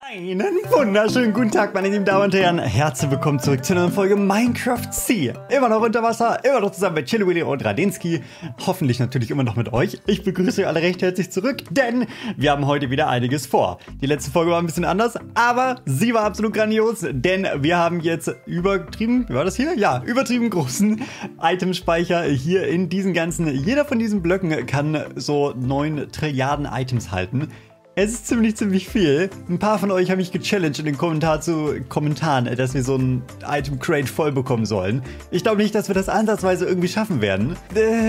Einen wunderschönen guten Tag, meine lieben Damen und Herren. Herzlich willkommen zurück zu einer neuen Folge Minecraft Sea. Immer noch unter Wasser, immer noch zusammen mit Chili Willy und Radinski. Hoffentlich natürlich immer noch mit euch. Ich begrüße euch alle recht herzlich zurück, denn wir haben heute wieder einiges vor. Die letzte Folge war ein bisschen anders, aber sie war absolut grandios, denn wir haben jetzt übertrieben, wie war das hier? Ja, übertrieben großen Itemspeicher hier in diesen ganzen, jeder von diesen Blöcken kann so 9 Trilliarden Items halten. Es ist ziemlich viel. Ein paar von euch haben mich gechallenged in den Kommentaren, dass wir so ein Item-Crate voll bekommen sollen. Ich glaube nicht, dass wir das ansatzweise irgendwie schaffen werden.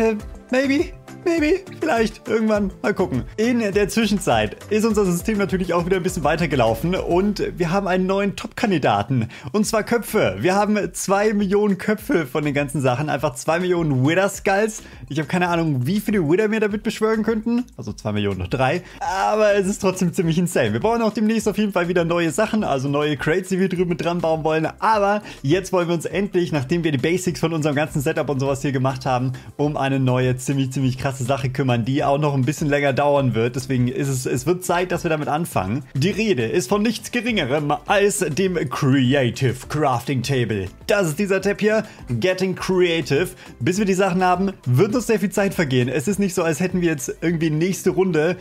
Maybe, vielleicht, irgendwann, mal gucken. In der Zwischenzeit ist unser System natürlich auch wieder ein bisschen weitergelaufen und wir haben einen neuen Top-Kandidaten. Und zwar Köpfe. Wir haben 2 Millionen Köpfe von den ganzen Sachen, einfach 2 Millionen Wither-Skulls. Ich habe keine Ahnung, wie viele Wither wir damit beschwören könnten. Also 2 Millionen noch 3. Aber es ist trotzdem ziemlich insane. Wir brauchen auch demnächst auf jeden Fall wieder neue Sachen, also neue Crates, die wir drüben mit dran bauen wollen. Aber jetzt wollen wir uns endlich, nachdem wir die Basics von unserem ganzen Setup und sowas hier gemacht haben, um eine neue, ziemlich krasse Sache kümmern, die auch noch ein bisschen länger dauern wird. Deswegen ist es wird Zeit, dass wir damit anfangen. Die Rede ist von nichts Geringerem als dem Creative Crafting Table. Das ist dieser Tab hier, Getting Creative. Bis wir die Sachen haben, wird uns sehr viel Zeit vergehen. Es ist nicht so, als hätten wir jetzt irgendwie nächste Runde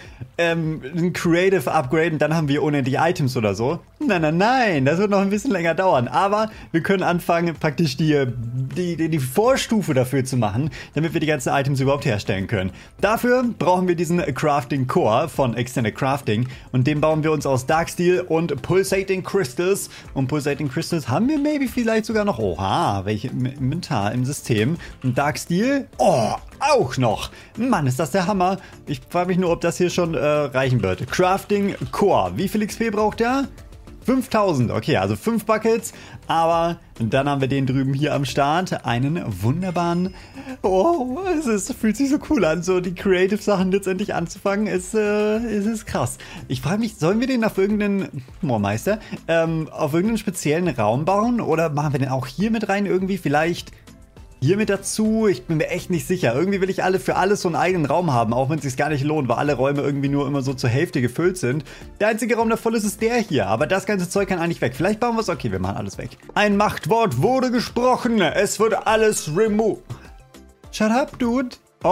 ein Creative Upgrade und dann haben wir unendlich Items oder so. Nein, das wird noch ein bisschen länger dauern. Aber wir können anfangen, praktisch die Vorstufe dafür zu machen, damit wir die ganzen Items überhaupt herstellen können. Dafür brauchen wir diesen Crafting Core von Extended Crafting und den bauen wir uns aus Dark Steel und Pulsating Crystals. Und Pulsating Crystals haben wir vielleicht sogar noch. Oha, welche im Inventar im System. Und Dark Steel, auch noch. Mann, ist das der Hammer. Ich frage mich nur, ob das hier schon reichen wird. Crafting Core. Wie viel XP braucht der? 5000. Okay, also 5 Buckets. Aber dann haben wir den drüben hier am Start. Einen wunderbaren... es fühlt sich so cool an, so die Creative-Sachen letztendlich anzufangen. Es ist krass. Ich frage mich, sollen wir den auf irgendeinen... Moormeister? Auf irgendeinen speziellen Raum bauen? Oder machen wir den auch hier mit rein irgendwie? Vielleicht... hier mit dazu, ich bin mir echt nicht sicher. Irgendwie will ich für alles so einen eigenen Raum haben, auch wenn es sich gar nicht lohnt, weil alle Räume irgendwie nur immer so zur Hälfte gefüllt sind. Der einzige Raum, der voll ist, ist der hier. Aber das ganze Zeug kann eigentlich weg. Vielleicht bauen wir es. Okay, wir machen alles weg. Ein Machtwort wurde gesprochen. Es wird alles removed. Shut up, dude.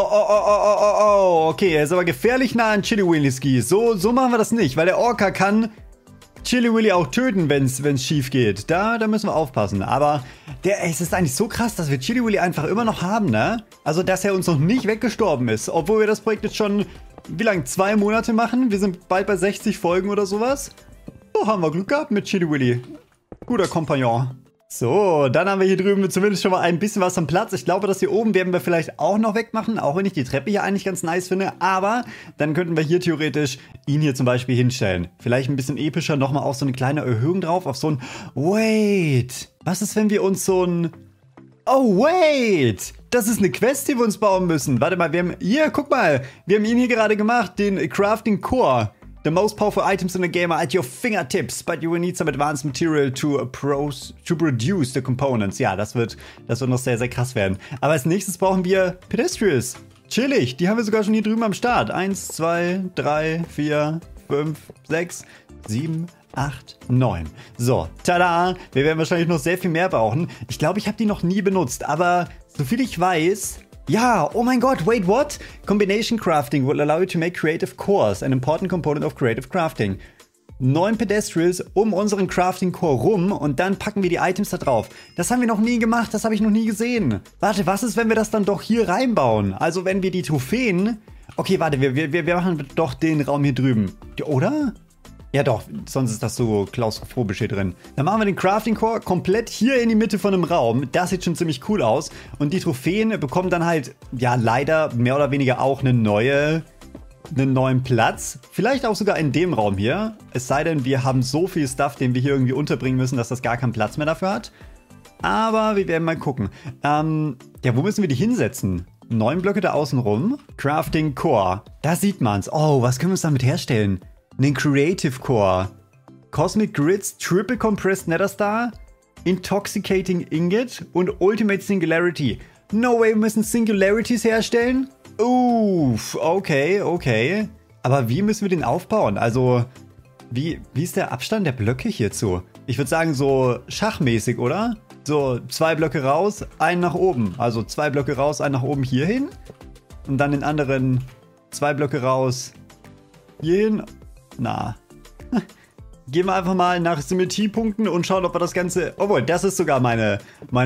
Okay, er ist aber gefährlich nah an Chili Willy. So machen wir das nicht, weil der Orca kann... Chili Willy auch töten, wenn es schief geht. Da müssen wir aufpassen. Aber es ist eigentlich so krass, dass wir Chili Willy einfach immer noch haben, ne? Also, dass er uns noch nicht weggestorben ist. Obwohl wir das Projekt jetzt schon, wie lange? 2 Monate machen? Wir sind bald bei 60 Folgen oder sowas. So, haben wir Glück gehabt mit Chili Willy. Guter Kompagnon. So, dann haben wir hier drüben zumindest schon mal ein bisschen was am Platz. Ich glaube, das hier oben werden wir vielleicht auch noch wegmachen, auch wenn ich die Treppe hier eigentlich ganz nice finde. Aber dann könnten wir hier theoretisch ihn hier zum Beispiel hinstellen. Vielleicht ein bisschen epischer, nochmal auch so eine kleine Erhöhung drauf auf so ein... Wait! Was ist, wenn wir uns so ein... Oh, wait! Das ist eine Quest, die wir uns bauen müssen. Warte mal, guck mal. Wir haben ihn hier gerade gemacht, den Crafting Core. The most powerful items in the game are at your fingertips, but you will need some advanced material to produce the components. Ja, das wird noch sehr, sehr krass werden. Aber als nächstes brauchen wir Pedestrians. Chillig, die haben wir sogar schon hier drüben am Start. 1, 2, 3, 4, 5, 6, 7, 8, 9. So, tada! Wir werden wahrscheinlich noch sehr viel mehr brauchen. Ich glaube, ich habe die noch nie benutzt, aber soviel ich weiß... Ja, oh mein Gott, wait, what? Combination Crafting will allow you to make creative cores, an important component of creative crafting. 9 Pedestrians um unseren Crafting Core rum und dann packen wir die Items da drauf. Das haben wir noch nie gemacht, das habe ich noch nie gesehen. Warte, was ist, wenn wir das dann doch hier reinbauen? Also wenn wir die Trophäen... Okay, warte, wir machen doch den Raum hier drüben. Oder? Ja doch, sonst ist das so klaustrophobisch hier drin. Dann machen wir den Crafting Core komplett hier in die Mitte von einem Raum. Das sieht schon ziemlich cool aus. Und die Trophäen bekommen dann halt, ja leider mehr oder weniger auch einen neuen Platz. Vielleicht auch sogar in dem Raum hier. Es sei denn, wir haben so viel Stuff, den wir hier irgendwie unterbringen müssen, dass das gar keinen Platz mehr dafür hat. Aber wir werden mal gucken. Ja, wo müssen wir die hinsetzen? 9 Blöcke da außen rum. Crafting Core. Da sieht man's. Oh, was können wir uns damit herstellen? Den Creative Core. Cosmic Grids, Triple Compressed Netherstar, Intoxicating Ingot und Ultimate Singularity. No way, wir müssen Singularities herstellen? Uff, okay. Aber wie müssen wir den aufbauen? Also, Wie ist der Abstand der Blöcke hierzu? Ich würde sagen so schachmäßig, oder? So 2 Blöcke raus, einen nach oben. Also 2 Blöcke raus, einen nach oben hier hin. Und dann den anderen 2 Blöcke raus, hier hin. Na. Gehen wir einfach mal nach Symmetriepunkten und schauen, ob wir das Ganze... Obwohl, das ist sogar meine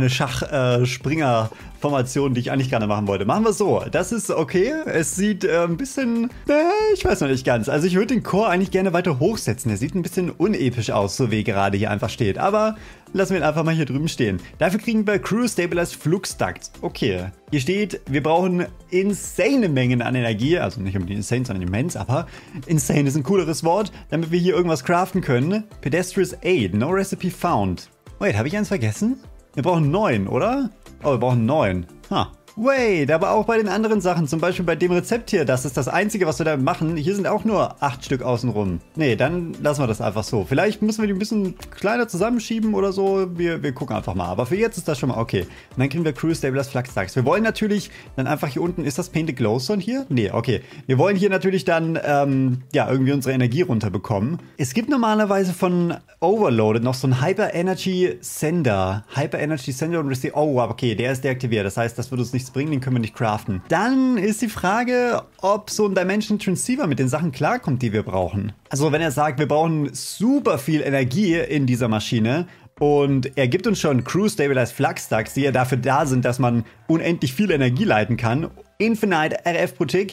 Schach-Springer-Formation, die ich eigentlich gerne machen wollte. Machen wir es so. Das ist okay. Es sieht ein bisschen... ich weiß noch nicht ganz. Also ich würde den Chor eigentlich gerne weiter hochsetzen. Der sieht ein bisschen unepisch aus, so wie er gerade hier einfach steht. Aber lassen wir ihn einfach mal hier drüben stehen. Dafür kriegen wir Crew Stabilized Flux Duct. Okay. Hier steht, wir brauchen insane Mengen an Energie. Also nicht unbedingt insane, sondern immens. Aber insane ist ein cooleres Wort, damit wir hier irgendwas craften können. Pedestrious Aid. No Recipe found. Wait, habe ich eins vergessen? Wir brauchen 9, oder? Oh, wir brauchen 9. Ha. Wait, aber auch bei den anderen Sachen, zum Beispiel bei dem Rezept hier, das ist das Einzige, was wir da machen. Hier sind auch nur 8 Stück außenrum. Nee, dann lassen wir das einfach so. Vielleicht müssen wir die ein bisschen kleiner zusammenschieben oder so. Wir gucken einfach mal. Aber für jetzt ist das schon mal okay. Und dann kriegen wir Crew Stabilized Flux Ducts. Wir wollen natürlich dann einfach hier unten, ist das Painted Glowstone hier? Nee, okay. Wir wollen hier natürlich dann, ja, irgendwie unsere Energie runterbekommen. Es gibt normalerweise von Overloaded noch so einen Hyper Energy Sender. Hyper Energy Sender und Receive. Oh, okay, der ist deaktiviert. Das heißt, das wird uns nichts bringen, den können wir nicht craften. Dann ist die Frage, ob so ein Dimension Transceiver mit den Sachen klarkommt, die wir brauchen. Also wenn er sagt, wir brauchen super viel Energie in dieser Maschine und er gibt uns schon Crew Stabilized Flux Ducts, die ja dafür da sind, dass man unendlich viel Energie leiten kann. Infinite RF pro Tick.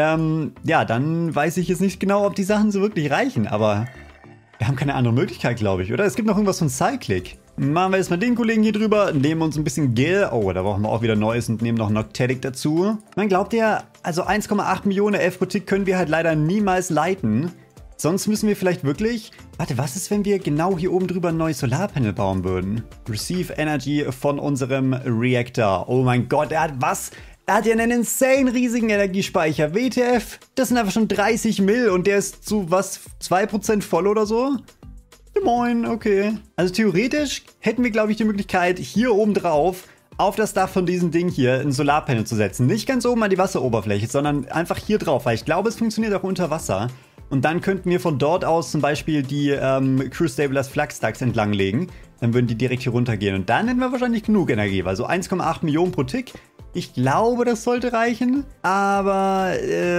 Ja, dann weiß ich jetzt nicht genau, ob die Sachen so wirklich reichen, aber wir haben keine andere Möglichkeit, glaube ich, oder? Es gibt noch irgendwas von Cyclic. Machen wir jetzt mal den Kollegen hier drüber, nehmen uns ein bisschen Gil. Oh, da brauchen wir auch wieder Neues und nehmen noch Noctadic dazu. Man glaubt ja, also 1,8 Millionen F pro Tick können wir halt leider niemals leiten. Sonst müssen wir vielleicht wirklich... Warte, was ist, wenn wir genau hier oben drüber ein neues Solarpanel bauen würden? Receive Energy von unserem Reactor. Oh mein Gott, er hat was? Er hat ja einen insane riesigen Energiespeicher. WTF? Das sind einfach schon 30 Mil und der ist zu was? 2% voll oder so? Moin, okay. Also theoretisch hätten wir, glaube ich, die Möglichkeit, hier oben drauf auf das Dach von diesem Ding hier ein Solarpanel zu setzen. Nicht ganz oben an die Wasseroberfläche, sondern einfach hier drauf, weil ich glaube, es funktioniert auch unter Wasser. Und dann könnten wir von dort aus zum Beispiel die Crew Stabilized Flux Ducts entlanglegen. Dann würden die direkt hier runtergehen. Und dann hätten wir wahrscheinlich genug Energie, weil so 1,8 Millionen pro Tick. Ich glaube, das sollte reichen. Aber,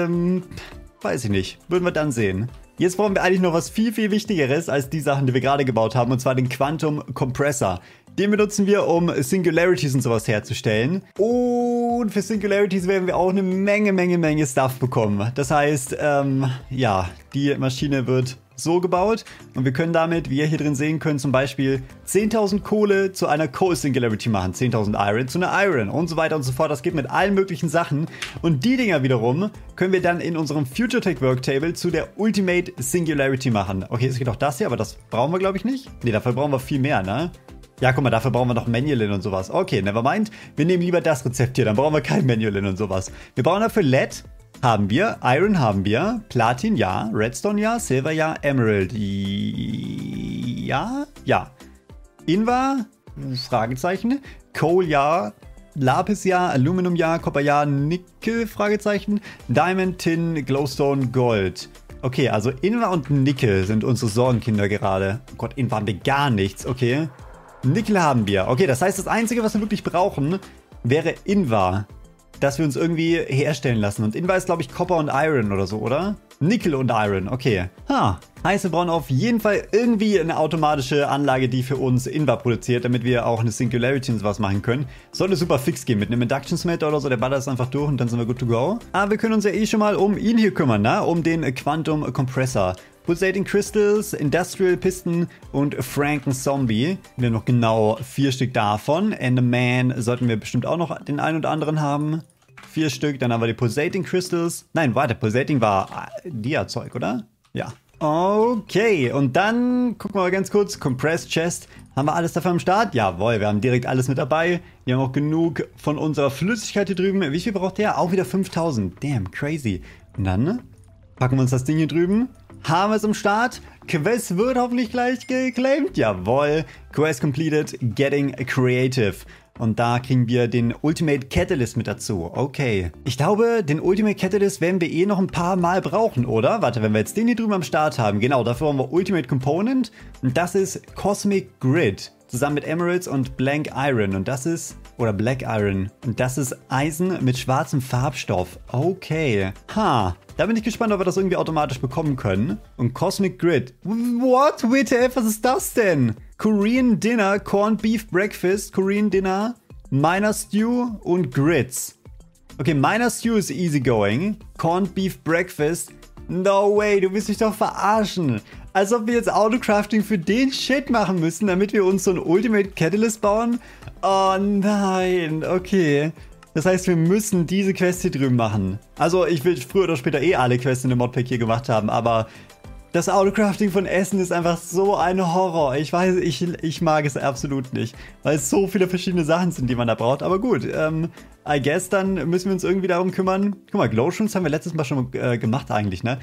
weiß ich nicht. Würden wir dann sehen. Jetzt brauchen wir eigentlich noch was viel, viel Wichtigeres als die Sachen, die wir gerade gebaut haben, und zwar den Quantum Compressor. Den benutzen wir, um Singularities und sowas herzustellen. Und für Singularities werden wir auch eine Menge Stuff bekommen. Das heißt, ja, die Maschine wird so gebaut und wir können damit, wie ihr hier drin sehen könnt, zum Beispiel 10.000 Kohle zu einer Coal Singularity machen, 10.000 Iron zu einer Iron und so weiter und so fort. Das geht mit allen möglichen Sachen und die Dinger wiederum können wir dann in unserem Future Tech Worktable zu der Ultimate Singularity machen. Okay, es geht auch das hier, aber das brauchen wir, glaube ich, nicht. Ne, dafür brauchen wir viel mehr, ne? Ja, guck mal, dafür brauchen wir noch Manualin und sowas. Okay, nevermind. Wir nehmen lieber das Rezept hier, dann brauchen wir kein Manualin und sowas. Wir brauchen dafür LED. Haben wir, Iron haben wir, Platin ja, Redstone ja, Silver ja, Emerald ja, ja. Invar, Fragezeichen, Coal ja, Lapis ja, Aluminum ja, Copper ja, Nickel, Fragezeichen, Diamond, Tin, Glowstone, Gold. Okay, also Invar und Nickel sind unsere Sorgenkinder gerade. Oh Gott, Invar haben wir gar nichts, okay. Nickel haben wir. Okay, das heißt, das Einzige, was wir wirklich brauchen, wäre Invar. Dass wir uns irgendwie herstellen lassen. Und Invar ist, glaube ich, Copper und Iron oder so, oder? Nickel und Iron, okay. Heißt, wir brauchen auf jeden Fall irgendwie eine automatische Anlage, die für uns Invar produziert, damit wir auch eine Singularity und sowas machen können. Sollte super fix gehen mit einem Induction Smelter oder so, der ballert es einfach durch und dann sind wir good to go. Aber wir können uns ja eh schon mal um ihn hier kümmern, ne? Um den Quantum Compressor. Pulsating Crystals, Industrial Piston und Franken Zombie. Wir haben noch genau 4 Stück davon. Enderman sollten wir bestimmt auch noch den einen oder anderen haben. 4 Stück, dann haben wir die Pulsating Crystals. Nein, warte, Pulsating war Dia-Zeug, oder? Ja. Okay, und dann gucken wir mal ganz kurz. Compressed Chest. Haben wir alles dafür am Start? Jawohl, wir haben direkt alles mit dabei. Wir haben auch genug von unserer Flüssigkeit hier drüben. Wie viel braucht der? Auch wieder 5000. Damn, crazy. Und dann packen wir uns das Ding hier drüben. Haben wir es am Start. Quest wird hoffentlich gleich geclaimed. Jawohl. Quest completed. Getting creative. Und da kriegen wir den Ultimate Catalyst mit dazu. Okay. Ich glaube, den Ultimate Catalyst werden wir noch ein paar Mal brauchen, oder? Warte, wenn wir jetzt den hier drüben am Start haben. Genau, dafür haben wir Ultimate Component. Und das ist Cosmic Grid. Zusammen mit Emeralds und Blank Iron. Und das ist... Oder Black Iron. Und das ist Eisen mit schwarzem Farbstoff. Okay. Ha. Da bin ich gespannt, ob wir das irgendwie automatisch bekommen können. Und Cosmic Grid. What? WTF, was ist das denn? Korean Dinner, Corned Beef Breakfast, Korean Dinner, Miner Stew und Grits. Okay, Miner Stew ist easygoing. Corned Beef Breakfast. No way, du willst mich doch verarschen. Als ob wir jetzt Autocrafting für den Shit machen müssen, damit wir uns so einen Ultimate Catalyst bauen. Oh nein, okay. Das heißt, wir müssen diese Quest hier drüben machen. Also, ich will früher oder später alle Quests in dem Modpack hier gemacht haben, aber das Autocrafting von Essen ist einfach so ein Horror. Ich weiß, ich mag es absolut nicht, weil es so viele verschiedene Sachen sind, die man da braucht. Aber gut, I guess, dann müssen wir uns irgendwie darum kümmern. Guck mal, Glowshrooms haben wir letztes Mal schon gemacht eigentlich, ne?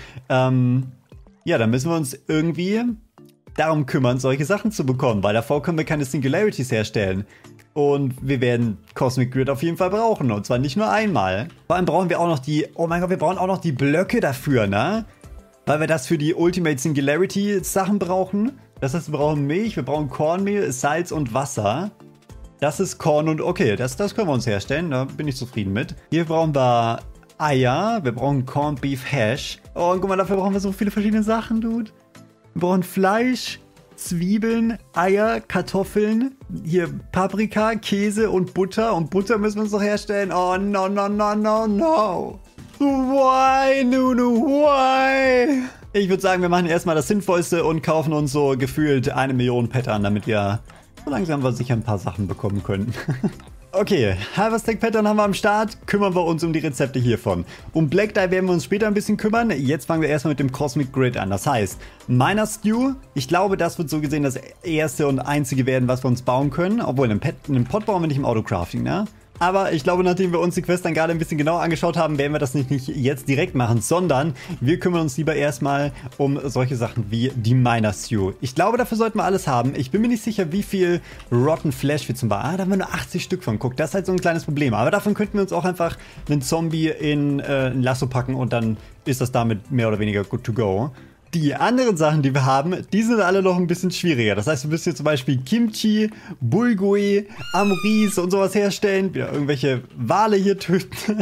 Ja, dann müssen wir uns irgendwie darum kümmern, solche Sachen zu bekommen, weil davor können wir keine Singularities herstellen. Und wir werden Cosmic Grid auf jeden Fall brauchen, und zwar nicht nur einmal. Vor allem brauchen wir auch noch oh mein Gott, wir brauchen auch noch die Blöcke dafür, ne? Weil wir das für die Ultimate Singularity Sachen brauchen. Das heißt, wir brauchen Milch, wir brauchen Kornmehl, Salz und Wasser. Das ist Korn und okay, das können wir uns herstellen, da bin ich zufrieden mit. Hier brauchen wir Eier, wir brauchen Corned Beef Hash. Oh, und guck mal, dafür brauchen wir so viele verschiedene Sachen, Dude. Wir brauchen Fleisch, Zwiebeln, Eier, Kartoffeln, hier Paprika, Käse und Butter. Und Butter müssen wir uns noch herstellen. Oh, no, no, no, no, no. Why, Nunu, why? Ich würde sagen, wir machen erstmal das Sinnvollste und kaufen uns so gefühlt 1 Million Pattern, damit wir so langsam sicher ein paar Sachen bekommen können. Okay, Harvest Pattern haben wir am Start, kümmern wir uns um die Rezepte hiervon. Um Black Dye werden wir uns später ein bisschen kümmern, jetzt fangen wir erstmal mit dem Cosmic Grid an. Das heißt, Miner Stew, ich glaube, das wird so gesehen das erste und einzige werden, was wir uns bauen können. Obwohl, einen Pot bauen wir nicht im Autocrafting, ne? Aber ich glaube, nachdem wir uns die Quest dann gerade ein bisschen genauer angeschaut haben, werden wir das nicht jetzt direkt machen, sondern wir kümmern uns lieber erstmal um solche Sachen wie die Miner Stew. Ich glaube, dafür sollten wir alles haben. Ich bin mir nicht sicher, wie viel Rotten Flesh wir zum Beispiel... da haben wir nur 80 Stück von. Guck, das ist halt so ein kleines Problem. Aber davon könnten wir uns auch einfach einen Zombie in ein Lasso packen und dann ist das damit mehr oder weniger good to go. Die anderen Sachen, die wir haben, die sind alle noch ein bisschen schwieriger. Das heißt, wir müssen hier zum Beispiel Kimchi, Bulgui, Amoris und sowas herstellen. Wieder irgendwelche Wale hier töten.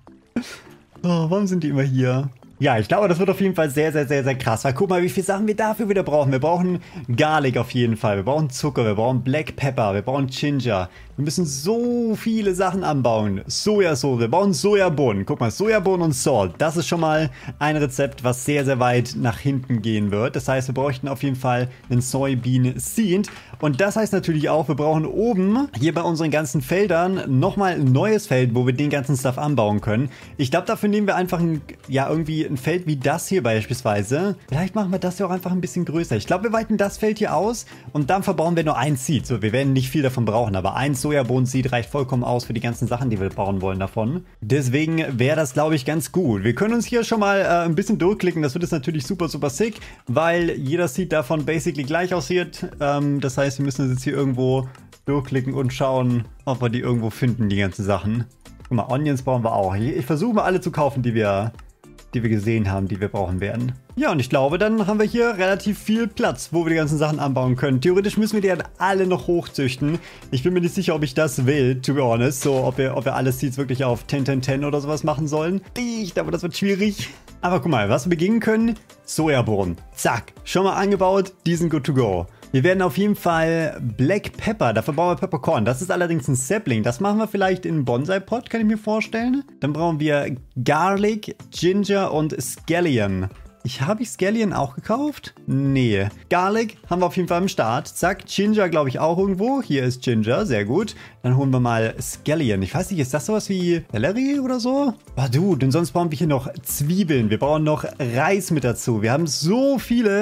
Oh, warum sind die immer hier? Ja, ich glaube, das wird auf jeden Fall sehr, sehr, sehr, sehr krass. Weil guck mal, wie viele Sachen wir dafür wieder brauchen. Wir brauchen Garlic auf jeden Fall. Wir brauchen Zucker, wir brauchen Black Pepper, wir brauchen Ginger. Wir müssen so viele Sachen anbauen. Sojasauce, wir brauchen Sojabohnen. Guck mal, Sojabohnen und Salt. Das ist schon mal ein Rezept, was sehr, sehr weit nach hinten gehen wird. Das heißt, wir bräuchten auf jeden Fall einen Soybean Seed. Und das heißt natürlich auch, wir brauchen oben hier bei unseren ganzen Feldern nochmal ein neues Feld, wo wir den ganzen Stuff anbauen können. Ich glaube, dafür nehmen wir einfach irgendwie ein Feld wie das hier beispielsweise. Vielleicht machen wir das ja auch einfach ein bisschen größer. Ich glaube, wir weiten das Feld hier aus und dann verbauen wir nur ein Seed. So, wir werden nicht viel davon brauchen, aber ein Sojabohnen-Seed reicht vollkommen aus für die ganzen Sachen, die wir bauen wollen davon. Deswegen wäre das, glaube ich, ganz gut. Wir können uns hier schon mal ein bisschen durchklicken. Das wird jetzt natürlich super, super sick, weil jeder Seed davon basically gleich aussieht. Das heißt, wir müssen uns jetzt hier irgendwo durchklicken und schauen, ob wir die irgendwo finden, die ganzen Sachen. Guck mal, Onions brauchen wir auch. Ich versuche mal alle zu kaufen, die wir gesehen haben, die wir brauchen werden. Ja, und ich glaube, dann haben wir hier relativ viel Platz, wo wir die ganzen Sachen anbauen können. Theoretisch müssen wir die halt alle noch hochzüchten. Ich bin mir nicht sicher, ob ich das will, to be honest. So, ob wir alle Seeds wirklich auf 10, 10, 10 oder sowas machen sollen. Ich glaube, das wird schwierig. Aber guck mal, was wir beginnen können, Sojabohnen. Zack, schon mal angebaut, die sind good to go. Wir werden auf jeden Fall Black Pepper, dafür brauchen wir Peppercorn. Das ist allerdings ein Sapling. Das machen wir vielleicht in Bonsai-Pot, kann ich mir vorstellen. Dann brauchen wir Garlic, Ginger und Scallion. Habe ich Scallion auch gekauft? Nee. Garlic haben wir auf jeden Fall am Start. Zack, Ginger glaube ich auch irgendwo. Hier ist Ginger, sehr gut. Dann holen wir mal Scallion. Ich weiß nicht, ist das sowas wie Sellerie oder so? Oh du, denn sonst brauchen wir hier noch Zwiebeln. Wir brauchen noch Reis mit dazu. Wir haben so viele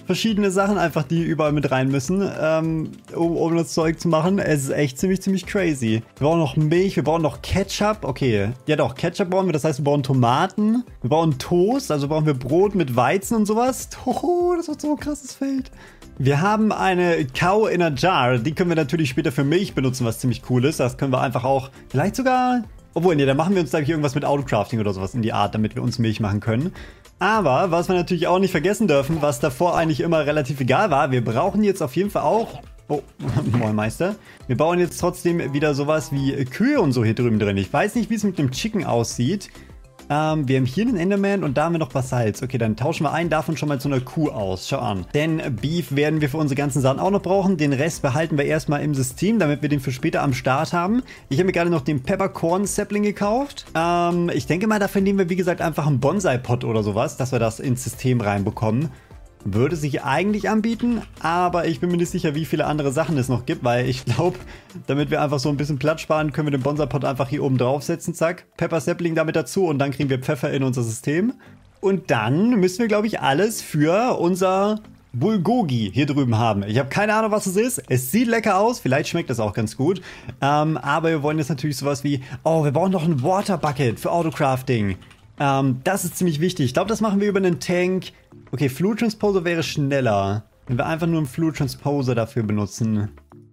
verschiedene Sachen einfach, die überall mit rein müssen, um das Zeug zu machen. Es ist echt ziemlich crazy. Wir brauchen noch Milch, wir brauchen noch Ketchup. Okay, ja doch, Ketchup brauchen wir. Das heißt, wir brauchen Tomaten, wir brauchen Toast, also brauchen wir Brot mit Weizen und sowas. Oh, das wird so ein krasses Feld. Wir haben eine Cow in a Jar. Die können wir natürlich später für Milch benutzen, was ziemlich cool ist. Das können wir einfach auch, vielleicht sogar... Obwohl, nee, da machen wir uns, glaube ich, irgendwas mit Autocrafting oder sowas in die Art, damit wir uns Milch machen können. Aber, was wir natürlich auch nicht vergessen dürfen, was davor eigentlich immer relativ egal war, wir brauchen jetzt auf jeden Fall auch... Oh, moin Meister. Wir bauen jetzt trotzdem wieder sowas wie Kühe und so hier drüben drin. Ich weiß nicht, wie es mit dem Chicken aussieht. Wir haben hier einen Enderman und da haben wir noch Basalz. Okay, dann tauschen wir einen davon schon mal zu einer Kuh aus. Schau an. Denn Beef werden wir für unsere ganzen Sachen auch noch brauchen. Den Rest behalten wir erstmal im System, damit wir den für später am Start haben. Ich habe mir gerade noch den Peppercorn Sapling gekauft. Ich denke mal, dafür nehmen wir, wie gesagt, einfach einen Bonsai-Pot oder sowas, dass wir das ins System reinbekommen. Würde sich eigentlich anbieten, aber ich bin mir nicht sicher, wie viele andere Sachen es noch gibt, weil ich glaube, damit wir einfach so ein bisschen Platz sparen, können wir den Bonsai-Pot einfach hier oben draufsetzen, zack, Pepper Sapling damit dazu und dann kriegen wir Pfeffer in unser System. Und dann müssen wir, glaube ich, alles für unser Bulgogi hier drüben haben. Ich habe keine Ahnung, was es ist. Es sieht lecker aus, vielleicht schmeckt es auch ganz gut. Aber wir wollen jetzt natürlich sowas wie, oh, wir brauchen noch ein Water Bucket für Autocrafting. Das ist ziemlich wichtig. Ich glaube, das machen wir über einen Tank. Okay, Fluid Transposer wäre schneller. Wenn wir einfach nur einen Fluid Transposer dafür benutzen.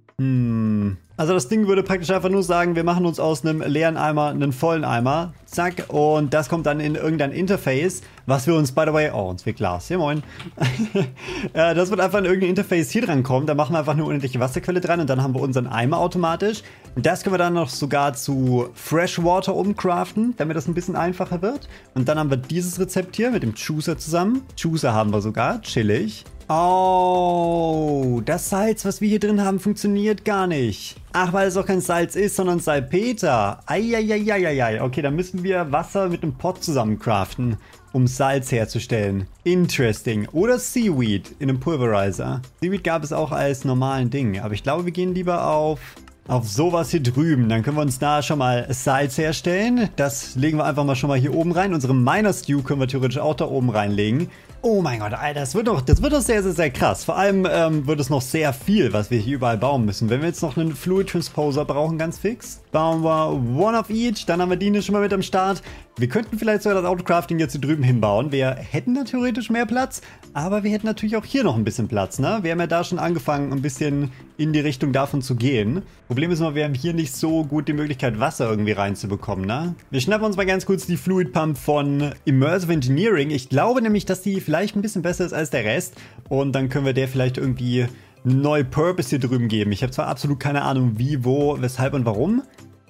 Also das Ding würde praktisch einfach nur sagen, wir machen uns aus einem leeren Eimer einen vollen Eimer. Zack. Und das kommt dann in irgendein Interface, was wir uns, by the way, oh, uns wird Glas. Ja, moin. Das wird einfach in irgendein Interface hier dran kommen. Da machen wir einfach eine unendliche Wasserquelle dran und dann haben wir unseren Eimer automatisch. Und das können wir dann noch sogar zu Freshwater umcraften, damit das ein bisschen einfacher wird. Und dann haben wir dieses Rezept hier mit dem Juicer zusammen. Juicer haben wir sogar. Chillig. Oh, das Salz, was wir hier drin haben, funktioniert gar nicht. Ach, weil es auch kein Salz ist, sondern Salpeter. Eieieiei. Okay, dann müssen wir Wasser mit einem Pot zusammen craften, um Salz herzustellen. Interesting. Oder Seaweed in einem Pulverizer. Seaweed gab es auch als normalen Ding. Aber ich glaube, wir gehen lieber auf sowas hier drüben. Dann können wir uns da schon mal Salz herstellen. Das legen wir einfach mal schon mal hier oben rein. Unsere Miner Stew können wir theoretisch auch da oben reinlegen. Oh mein Gott, Alter, das wird doch sehr krass. Vor allem wird es noch sehr viel, was wir hier überall bauen müssen. Wenn wir jetzt noch einen Fluid Transposer brauchen, ganz fix, bauen wir one of each. Dann haben wir die schon mal mit am Start. Wir könnten vielleicht sogar das Autocrafting jetzt hier drüben hinbauen. Wir hätten da theoretisch mehr Platz, aber wir hätten natürlich auch hier noch ein bisschen Platz, ne? Wir haben ja da schon angefangen, ein bisschen in die Richtung davon zu gehen. Problem ist nur, wir haben hier nicht so gut die Möglichkeit, Wasser irgendwie reinzubekommen, ne? Wir schnappen uns mal ganz kurz die Fluid Pump von Immersive Engineering. Ich glaube nämlich, dass die vielleicht ein bisschen besser ist als der Rest. Und dann können wir der vielleicht irgendwie einen neuen Purpose hier drüben geben. Ich habe zwar absolut keine Ahnung, wie, wo, weshalb und warum.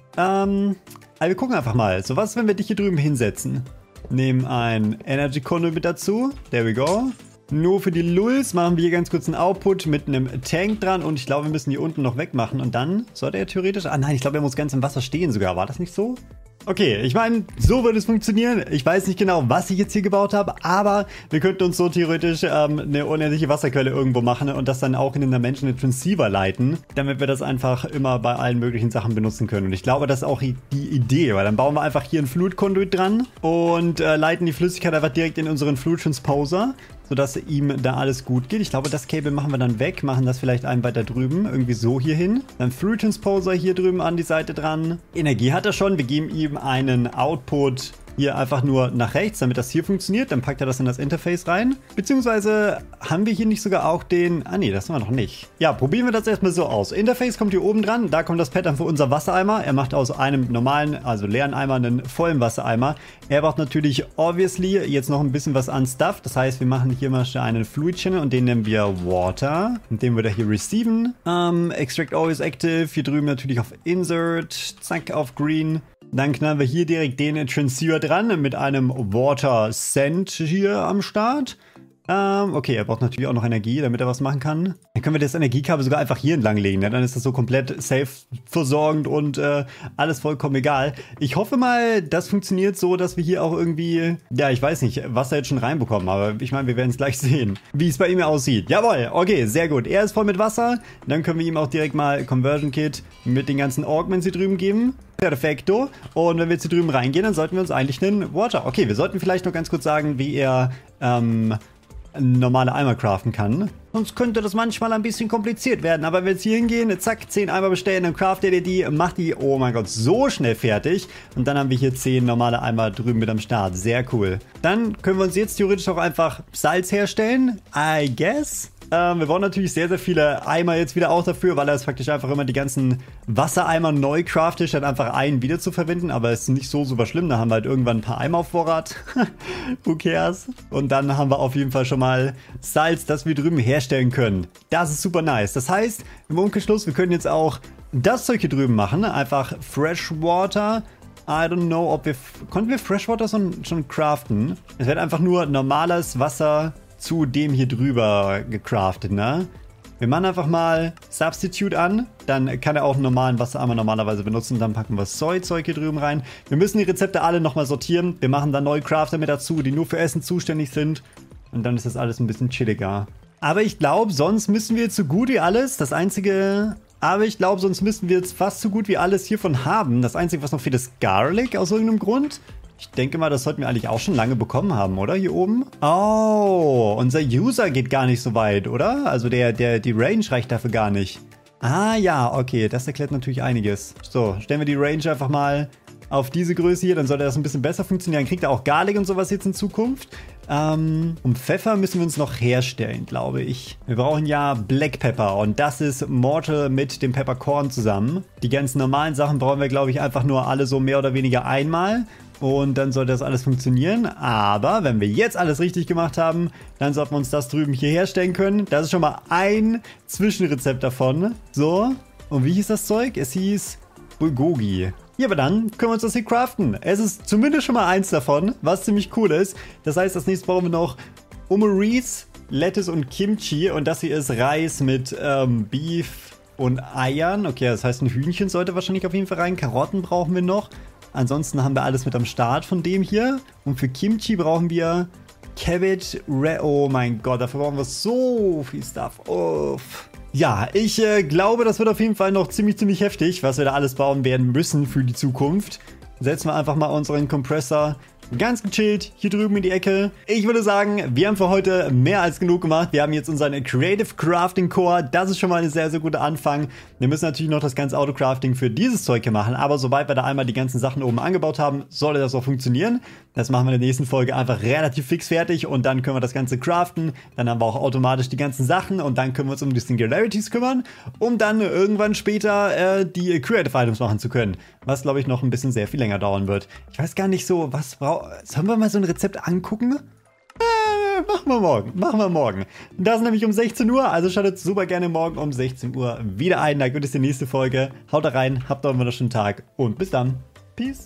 Aber wir gucken einfach mal. So, was, wenn wir dich hier drüben hinsetzen? Nehmen ein Energy Conduit mit dazu. There we go. Nur für die Lulz machen wir hier ganz kurz einen Output mit einem Tank dran. Und ich glaube, wir müssen hier unten noch wegmachen. Und dann sollte er theoretisch... Ah nein, ich glaube, er muss ganz im Wasser stehen sogar. War das nicht so? Okay, ich meine, so würde es funktionieren. Ich weiß nicht genau, was ich jetzt hier gebaut habe, aber wir könnten uns so theoretisch eine unendliche Wasserquelle irgendwo machen und das dann auch in den Dimensional Transceiver leiten, damit wir das einfach immer bei allen möglichen Sachen benutzen können. Und ich glaube, das ist auch die Idee, weil dann bauen wir einfach hier ein Fluid Conduit dran und leiten die Flüssigkeit einfach direkt in unseren Fluid Transposer, sodass ihm da alles gut geht. Ich glaube, das Cable machen wir dann weg, machen das vielleicht einen weiter drüben, irgendwie so hier hin. Dann Fluid Transposer hier drüben an die Seite dran. Energie hat er schon, wir geben ihm einen Output hier einfach nur nach rechts, damit das hier funktioniert. Dann packt er das in das Interface rein. Beziehungsweise haben wir hier nicht sogar auch den... Ah nee, das haben wir noch nicht. Ja, probieren wir das erstmal so aus. Interface kommt hier oben dran. Da kommt das Pattern für unser Wassereimer. Er macht aus einem normalen, also leeren Eimer einen vollen Wassereimer. Er braucht natürlich obviously jetzt noch ein bisschen was an Stuff. Das heißt, wir machen hier mal einen Fluid Channel und den nennen wir Water. Und den wird er hier receiven. Extract Always Active. Hier drüben natürlich auf Insert. Zack, auf Green. Dann knallen wir hier direkt den Transceiver dran mit einem Water Send hier am Start. Okay, er braucht natürlich auch noch Energie, damit er was machen kann. Dann können wir das Energiekabel sogar einfach hier entlang legen. Ne? Dann ist das so komplett safe versorgend und alles vollkommen egal. Ich hoffe mal, das funktioniert so, dass wir hier auch irgendwie, ja, ich weiß nicht, was er jetzt schon reinbekommen. Aber ich meine, wir werden es gleich sehen, wie es bei ihm aussieht. Jawohl, okay, sehr gut. Er ist voll mit Wasser. Dann können wir ihm auch direkt mal Conversion Kit mit den ganzen Augments hier drüben geben. Perfekto. Und wenn wir jetzt hier drüben reingehen, dann sollten wir uns eigentlich einen Water... Okay, wir sollten vielleicht noch ganz kurz sagen, wie er normale Eimer craften kann. Sonst könnte das manchmal ein bisschen kompliziert werden. Aber wenn wir jetzt hier hingehen, zack, 10 Eimer bestellen, dann craftet ihr die, macht die, oh mein Gott, so schnell fertig. Und dann haben wir hier 10 normale Eimer drüben mit am Start. Sehr cool. Dann können wir uns jetzt theoretisch auch einfach Salz herstellen. I guess. Wir brauchen natürlich sehr, sehr viele Eimer jetzt wieder auch dafür, weil er es praktisch einfach immer die ganzen Wassereimer neu craftet, statt einfach einen wieder zu verwenden. Aber es ist nicht so super schlimm. Da haben wir halt irgendwann ein paar Eimer auf Vorrat. Who cares? Und dann haben wir auf jeden Fall schon mal Salz, das wir drüben herstellen können. Das ist super nice. Das heißt, im Umkehrschluss, wir können jetzt auch das Zeug hier drüben machen. Einfach Freshwater. I don't know, ob wir... Konnten wir Freshwater schon craften? Es wird einfach nur normales Wasser zu dem hier drüber gecraftet, ne? Wir machen einfach mal Substitute an, dann kann er auch einen normalen Wassereimer normalerweise benutzen, dann packen wir Soy-Zeug hier drüben rein. Wir müssen die Rezepte alle nochmal sortieren, wir machen dann neue Crafter mit dazu, die nur für Essen zuständig sind und dann ist das alles ein bisschen chilliger. Aber ich glaube, sonst müssen wir jetzt so gut wie alles, sonst müssten wir jetzt fast so gut wie alles hiervon haben. Das Einzige, was noch fehlt, ist Garlic aus irgendeinem Grund. Ich denke mal, das sollten wir eigentlich auch schon lange bekommen haben, oder? Hier oben? Oh, unser User geht gar nicht so weit, oder? Also die Range reicht dafür gar nicht. Ah ja, okay, das erklärt natürlich einiges. So, stellen wir die Range einfach mal auf diese Größe hier, dann sollte das ein bisschen besser funktionieren. Dann kriegt er auch Garlic und sowas jetzt in Zukunft. Und Pfeffer müssen wir uns noch herstellen, glaube ich. Wir brauchen ja Black Pepper und das ist Mortal mit dem Peppercorn zusammen. Die ganzen normalen Sachen brauchen wir, glaube ich, einfach nur alle so mehr oder weniger einmal. Und dann sollte das alles funktionieren. Aber wenn wir jetzt alles richtig gemacht haben, dann sollten wir uns das drüben hier herstellen können. Das ist schon mal ein Zwischenrezept davon. So, und wie hieß das Zeug? Es hieß Bulgogi. Ja, aber dann können wir uns das hier craften. Es ist zumindest schon mal eins davon, was ziemlich cool ist. Das heißt, als nächstes brauchen wir noch Omoris, Lettuce und Kimchi. Und das hier ist Reis mit Beef und Eiern. Okay, das heißt, ein Hühnchen sollte wahrscheinlich auf jeden Fall rein. Karotten brauchen wir noch. Ansonsten haben wir alles mit am Start von dem hier. Und für Kimchi brauchen wir Cabbage, oh mein Gott, dafür brauchen wir so viel Stuff. Uff. Ja, ich glaube, das wird auf jeden Fall noch ziemlich heftig, was wir da alles bauen werden müssen für die Zukunft. Setzen wir einfach mal unseren Kompressor ganz gechillt hier drüben in die Ecke. Ich würde sagen, wir haben für heute mehr als genug gemacht. Wir haben jetzt unseren Creative Crafting Core. Das ist schon mal ein sehr, sehr guter Anfang. Wir müssen natürlich noch das ganze Autocrafting für dieses Zeug hier machen. Aber sobald wir da einmal die ganzen Sachen oben angebaut haben, sollte das auch funktionieren. Das machen wir in der nächsten Folge einfach relativ fix fertig. Und dann können wir das Ganze craften. Dann haben wir auch automatisch die ganzen Sachen. Und dann können wir uns um die Singularities kümmern, um dann irgendwann später die Creative Items machen zu können. Was, glaube ich, noch ein bisschen sehr viel länger dauern wird. Ich weiß gar nicht so, sollen wir mal so ein Rezept angucken? Machen wir morgen. Das ist nämlich um 16 Uhr, also schaltet super gerne morgen um 16 Uhr wieder ein. Da gibt es die nächste Folge. Haut rein, habt noch einen wunderschönen Tag und bis dann. Peace.